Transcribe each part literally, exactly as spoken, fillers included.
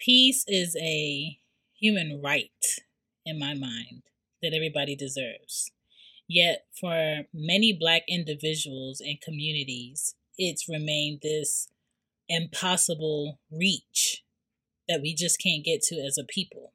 Peace is a human right in my mind that everybody deserves. Yet, for many Black individuals and communities, it's remained this impossible reach that we just can't get to as a people.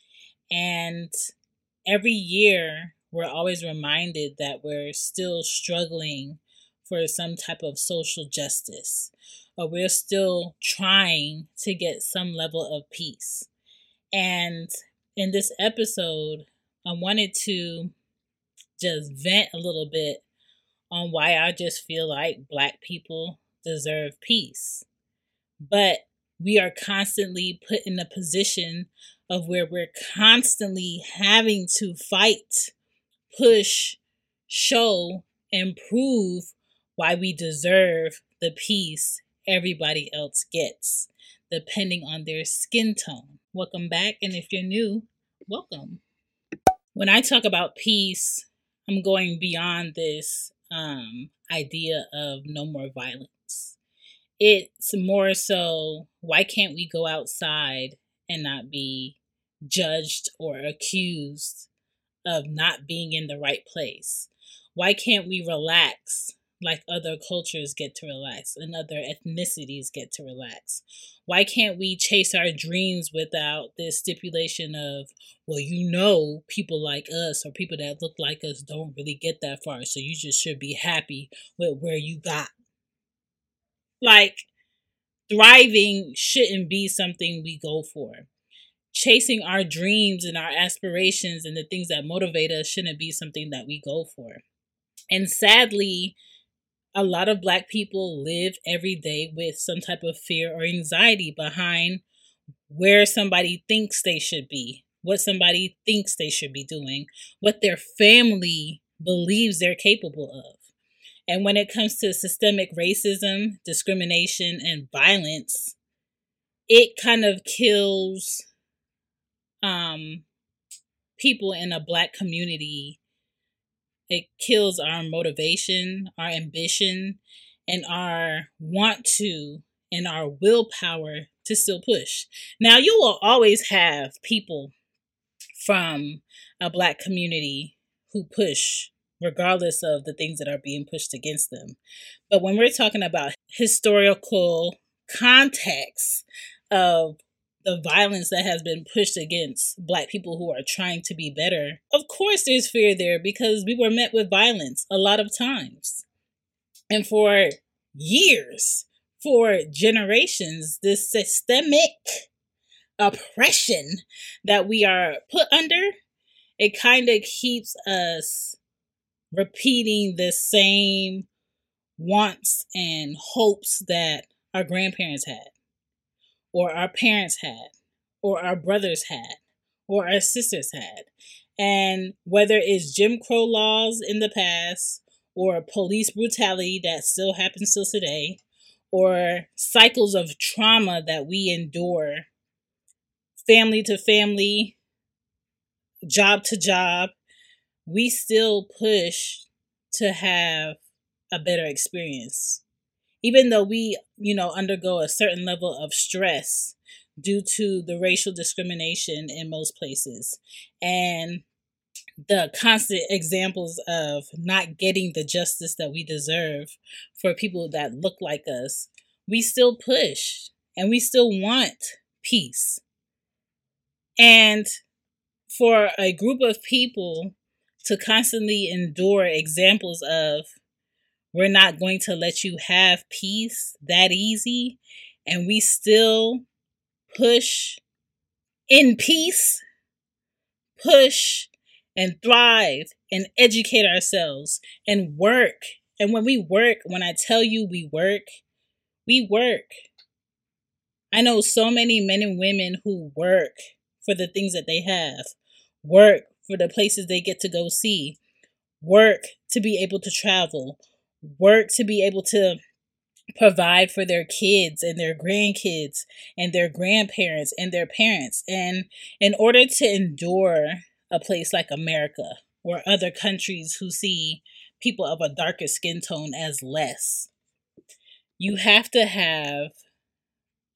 And every year, we're always reminded that we're still struggling for some type of social justice, or we're still trying to get some level of peace. And in this episode, I wanted to just vent a little bit on why I just feel like Black people deserve peace. But we are constantly put in a position of where we're constantly having to fight, push, show, and prove why we deserve the peace everybody else gets, depending on their skin tone. Welcome back, and if you're new, welcome. When I talk about peace, I'm going beyond this um, idea of no more violence. It's more so, why can't we go outside and not be judged or accused of not being in the right place? Why can't we relax like other cultures get to relax and other ethnicities get to relax? Why can't we chase our dreams without this stipulation of, well, you know, people like us or people that look like us don't really get that far, so you just should be happy with where you got? Like, thriving shouldn't be something we go for. Chasing our dreams and our aspirations and the things that motivate us shouldn't be something that we go for. And sadly, a lot of Black people live every day with some type of fear or anxiety behind where somebody thinks they should be, what somebody thinks they should be doing, what their family believes they're capable of. And when it comes to systemic racism, discrimination, and violence, it kind of kills um, people in a Black community. It kills our motivation, our ambition, and our want to, and our willpower to still push. Now, you will always have people from a Black community who push, regardless of the things that are being pushed against them. But when we're talking about historical context of the violence that has been pushed against Black people who are trying to be better, of course there's fear there, because we were met with violence a lot of times. And for years, for generations, this systemic oppression that we are put under, it kind of keeps us repeating the same wants and hopes that our grandparents had, or our parents had, or our brothers had, or our sisters had. And whether it's Jim Crow laws in the past, or police brutality that still happens till today, or cycles of trauma that we endure, family to family, job to job, we still push to have a better experience. Even though we, you know, undergo a certain level of stress due to the racial discrimination in most places and the constant examples of not getting the justice that we deserve for people that look like us, we still push and we still want peace. And for a group of people to constantly endure examples of, we're not going to let you have peace that easy, and we still push in peace, push and thrive and educate ourselves and work. And when we work, when I tell you we work, we work. I know so many men and women who work for the things that they have, work for the places they get to go see, work to be able to travel, work to be able to provide for their kids and their grandkids and their grandparents and their parents. And in order to endure a place like America or other countries who see people of a darker skin tone as less, you have to have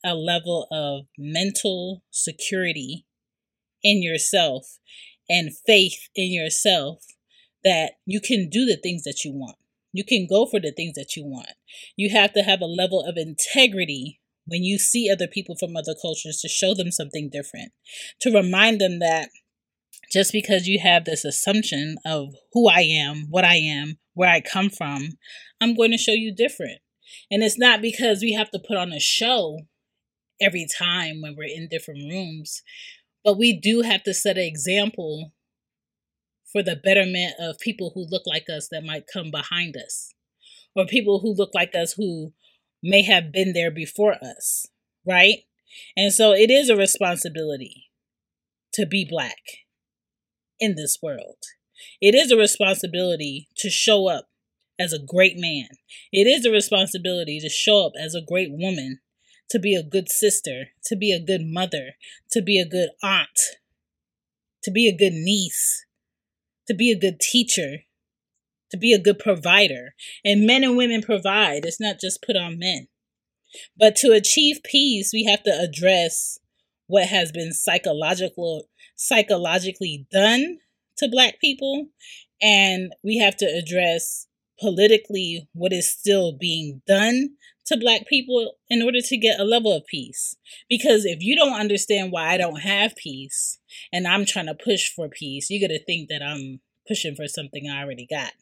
a level of mental security in yourself and faith in yourself that you can do the things that you want. You can go for the things that you want. You have to have a level of integrity when you see other people from other cultures to show them something different, to remind them that just because you have this assumption of who I am, what I am, where I come from, I'm going to show you different. And it's not because we have to put on a show every time when we're in different rooms, but we do have to set an example for the betterment of people who look like us that might come behind us, or people who look like us who may have been there before us, right? And so it is a responsibility to be Black in this world. It is a responsibility to show up as a great man. It is a responsibility to show up as a great woman, to be a good sister, to be a good mother, to be a good aunt, to be a good niece, to be a good teacher, to be a good provider. And men and women provide. It's not just put on men. But to achieve peace, we have to address what has been psychological, psychologically done to Black people. And we have to address politically what is still being done to Black people in order to get a level of peace. Because if you don't understand why I don't have peace and I'm trying to push for peace, you're going to think that I'm pushing for something I already got.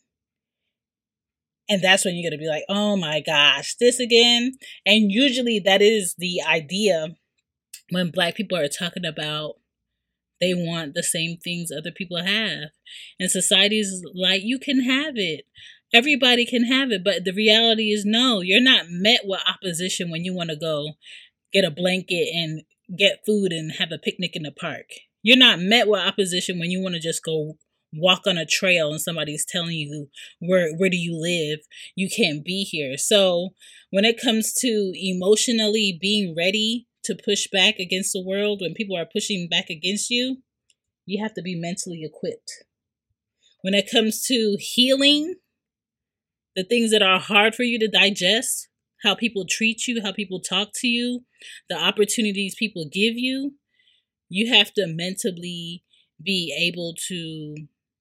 And that's when you're going to be like, oh my gosh, this again. And usually that is the idea when Black people are talking about they want the same things other people have. And society's like, you can have it. Everybody can have it. But the reality is, no, you're not met with opposition when you want to go get a blanket and get food and have a picnic in the park. You're not met with opposition when you want to just go walk on a trail and somebody's telling you, where where do you live? You can't be here. So when it comes to emotionally being ready to push back against the world, when people are pushing back against you, you have to be mentally equipped. When it comes to healing, the things that are hard for you to digest, how people treat you, how people talk to you, the opportunities people give you, you have to mentally be able to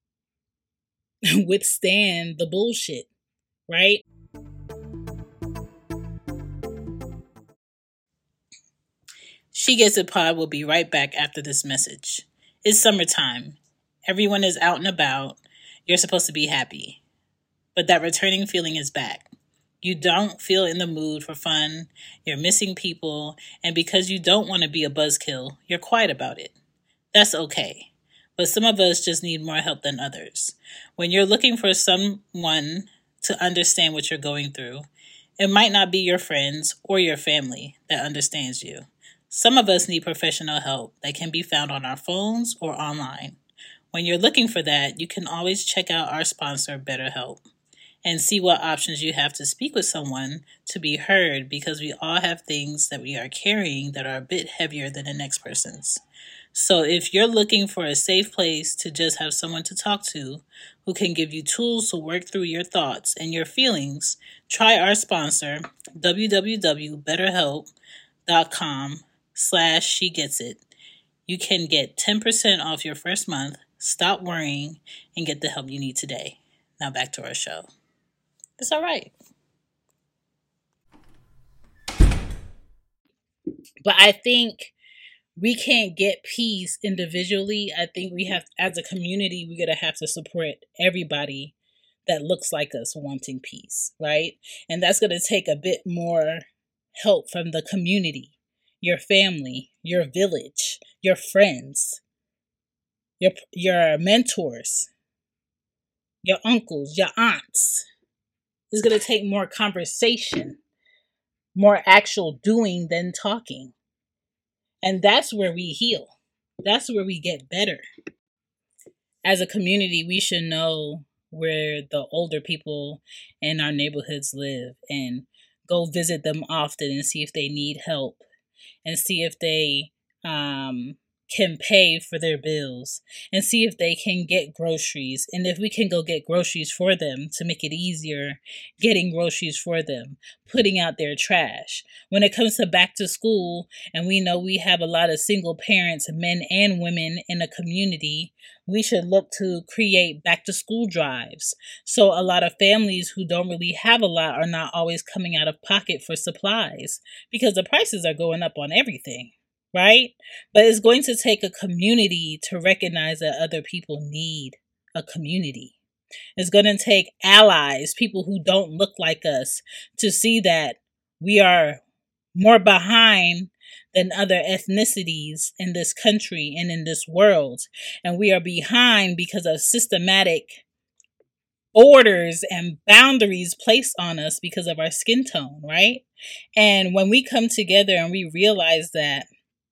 withstand the bullshit, right? She Gets It Pod will be right back after this message. It's summertime. Everyone is out and about. You're supposed to be happy. But that returning feeling is back. You don't feel in the mood for fun. You're missing people. And because you don't want to be a buzzkill, you're quiet about it. That's okay. But some of us just need more help than others. When you're looking for someone to understand what you're going through, it might not be your friends or your family that understands you. Some of us need professional help that can be found on our phones or online. When you're looking for that, you can always check out our sponsor, BetterHelp, and see what options you have to speak with someone to be heard, because we all have things that we are carrying that are a bit heavier than the next person's. So if you're looking for a safe place to just have someone to talk to who can give you tools to work through your thoughts and your feelings, try our sponsor, www.betterhelp.com slash she gets it. You can get ten percent off your first month, stop worrying, and get the help you need today. Now back to our show. It's all right. But I think we can't get peace individually. I think we have, as a community, we're going to have to support everybody that looks like us wanting peace, right? And that's going to take a bit more help from the community, your family, your village, your friends, your your mentors, your uncles, your aunts. It's going to take more conversation, more actual doing than talking. And that's where we heal. That's where we get better. As a community, we should know where the older people in our neighborhoods live and go visit them often and see if they need help and see if they um, can pay for their bills and see if they can get groceries. And if we can go get groceries for them to make it easier, getting groceries for them, putting out their trash. When it comes to back to school, and we know we have a lot of single parents, men and women in a community, we should look to create back to school drives. So a lot of families who don't really have a lot are not always coming out of pocket for supplies because the prices are going up on everything. Right? But it's going to take a community to recognize that other people need a community. It's going to take allies, people who don't look like us, to see that we are more behind than other ethnicities in this country and in this world. And we are behind because of systematic borders and boundaries placed on us because of our skin tone, right? And when we come together and we realize that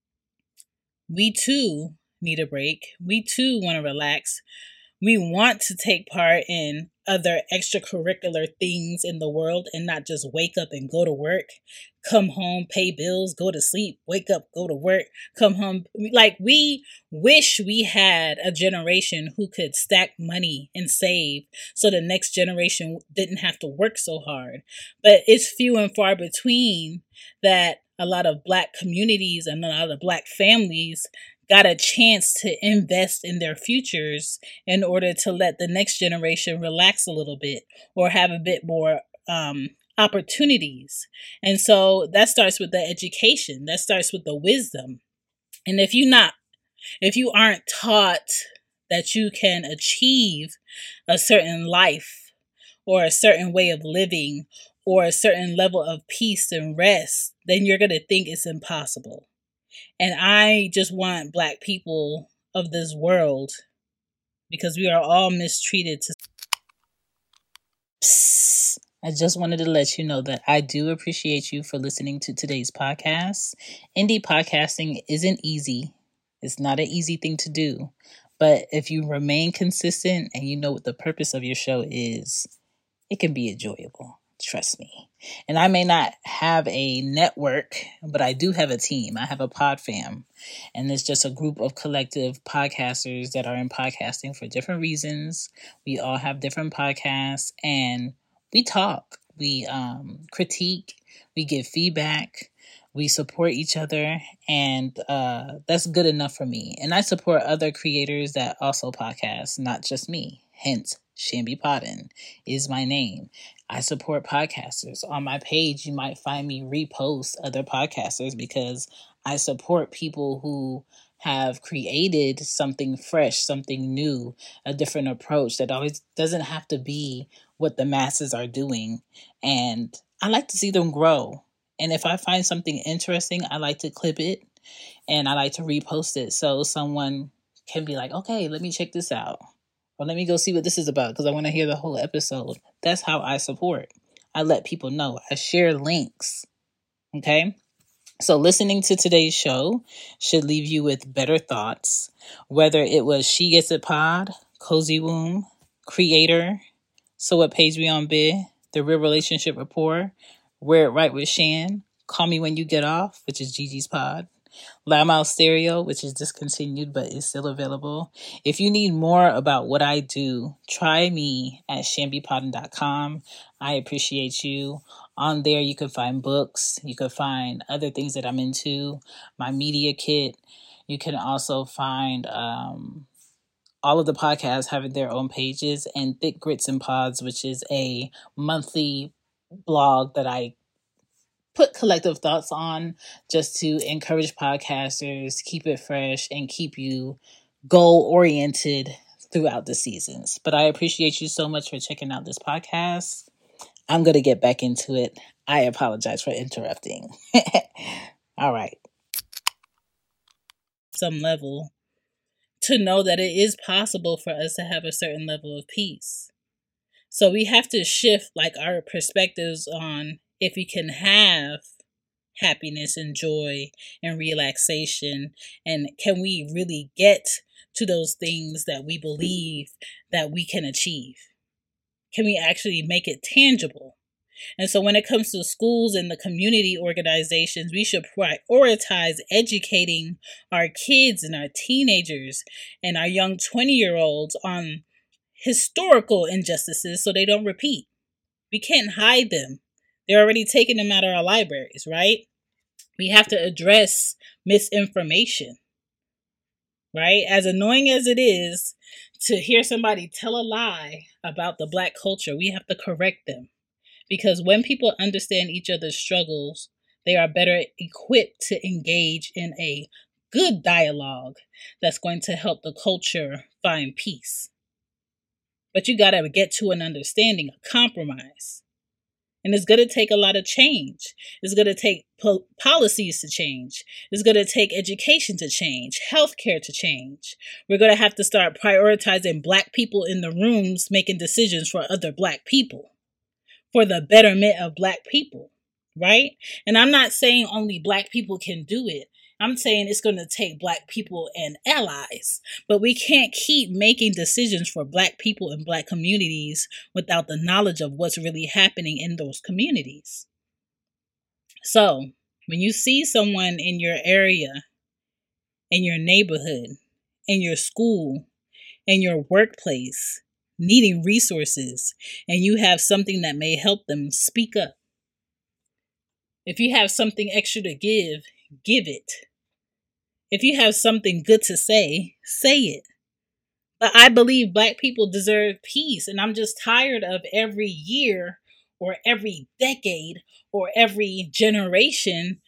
we too need a break. We too want to relax. We want to take part in other extracurricular things in the world and not just wake up and go to work, come home, pay bills, go to sleep, wake up, go to work, come home. Like, we wish we had a generation who could stack money and save so the next generation didn't have to work so hard. But it's few and far between that a lot of Black communities and a lot of Black families got a chance to invest in their futures in order to let the next generation relax a little bit or have a bit more um, opportunities. And so that starts with the education. That starts with the wisdom. And if you not, if you aren't taught that you can achieve a certain life or a certain way of living or a certain level of peace and rest, then you're going to think it's impossible. And I just want Black people of this world, because we are all mistreated. To Psst. I just wanted to let you know that I do appreciate you for listening to today's podcast. Indie podcasting isn't easy. It's not an easy thing to do. But if you remain consistent and you know what the purpose of your show is, it can be enjoyable. Trust me. And I may not have a network, but I do have a team. I have a pod fam. And it's just a group of collective podcasters that are in podcasting for different reasons. We all have different podcasts and we talk. We um, critique. We give feedback. We support each other. And uh, that's good enough for me. And I support other creators that also podcast, not just me. Hence, Shambi Poddin is my name. I support podcasters. On my page, you might find me repost other podcasters because I support people who have created something fresh, something new, a different approach that always doesn't have to be what the masses are doing. And I like to see them grow. And if I find something interesting, I like to clip it and I like to repost it so someone can be like, okay, let me check this out. Or let me go see what this is about because I want to hear the whole episode. That's how I support. I let people know. I share links. Okay? So listening to today's show should leave you with better thoughts. Whether it was She Gets It Pod, Cozy Womb, Creator, So What Page We On Bid, The Real Relationship Rapport, Wear It Right with Shan, Call Me When You Get Off, which is Gigi's pod, Loudmouth Stereo, which is discontinued but is still available. If you need more about what I do, try me at shambi poddin dot com. I appreciate you. On there, you can find books. You can find other things that I'm into, my media kit. You can also find um, all of the podcasts having their own pages, and Thick Grits and Pods, which is a monthly blog that I put collective thoughts on just to encourage podcasters, keep it fresh, and keep you goal-oriented throughout the seasons. But I appreciate you so much for checking out this podcast. I'm going to get back into it. I apologize for interrupting. All right. Some level to know that it is possible for us to have a certain level of peace. So we have to shift like our perspectives on if we can have happiness and joy and relaxation, and can we really get to those things that we believe that we can achieve? Can we actually make it tangible? And so when it comes to schools and the community organizations, we should prioritize educating our kids and our teenagers and our young twenty-year-olds on historical injustices so they don't repeat. We can't hide them. They're already taking them out of our libraries, right? We have to address misinformation, right? As annoying as it is to hear somebody tell a lie about the Black culture, we have to correct them. Because when people understand each other's struggles, they are better equipped to engage in a good dialogue that's going to help the culture find peace. But you got to get to an understanding, a compromise. And it's going to take a lot of change. It's going to take po- policies to change. It's going to take education to change, healthcare to change. We're going to have to start prioritizing Black people in the rooms making decisions for other Black people, for the betterment of Black people, right? And I'm not saying only Black people can do it. I'm saying it's going to take Black people and allies. But we can't keep making decisions for Black people and Black communities without the knowledge of what's really happening in those communities. So when you see someone in your area, in your neighborhood, in your school, in your workplace, needing resources, and you have something that may help them, speak up. If you have something extra to give, give it. If you have something good to say, say it. But I believe Black people deserve peace, and I'm just tired of every year or every decade or every generation,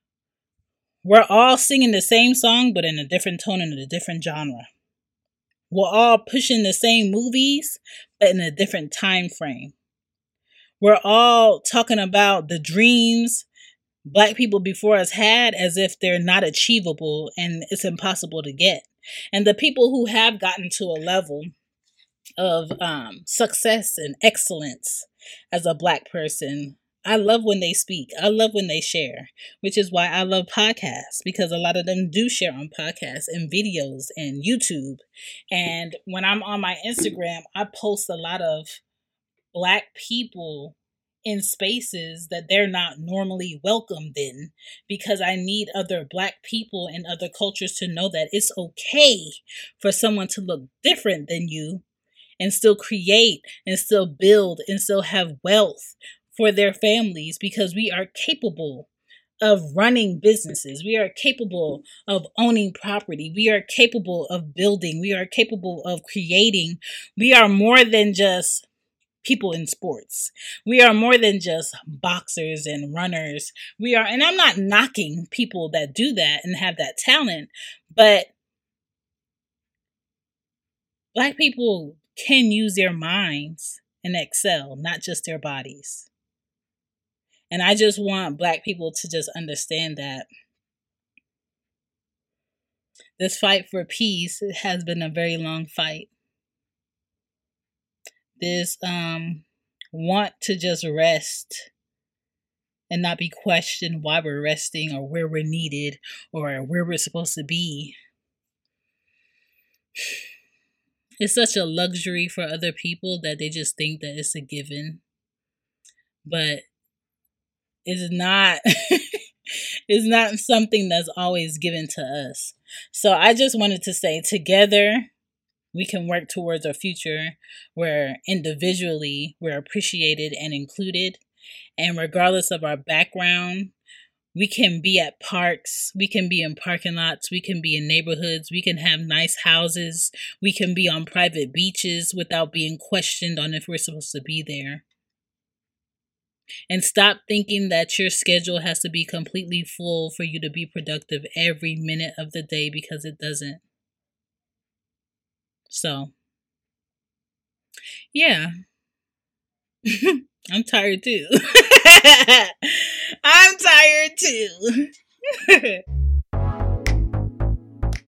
we're all singing the same song, but in a different tone and in a different genre. We're all pushing the same movies, but in a different time frame. We're all talking about the dreams Black people before us had as if they're not achievable and it's impossible to get. And the people who have gotten to a level of um, success and excellence as a Black person, I love when they speak. I love when they share, which is why I love podcasts, because a lot of them do share on podcasts and videos and YouTube. And when I'm on my Instagram, I post a lot of Black people in spaces that they're not normally welcomed in, because I need other Black people and other cultures to know that it's okay for someone to look different than you and still create and still build and still have wealth for their families, because we are capable of running businesses. We are capable of owning property. We are capable of building. We are capable of creating. We are more than just people in sports. We are more than just boxers and runners. We are, and I'm not knocking people that do that and have that talent, but Black people can use their minds and excel, not just their bodies. And I just want Black people to just understand that this fight for peace has been a very long fight. This um, want to just rest and not be questioned why we're resting or where we're needed or where we're supposed to be. It's such a luxury for other people that they just think that it's a given. But it's not it's not something that's always given to us. So I just wanted to say, together we can work towards a future where individually we're appreciated and included. And regardless of our background, we can be at parks, we can be in parking lots, we can be in neighborhoods, we can have nice houses, we can be on private beaches without being questioned on if we're supposed to be there. And stop thinking that your schedule has to be completely full for you to be productive every minute of the day, because it doesn't. So, yeah. I'm tired too. I'm tired too.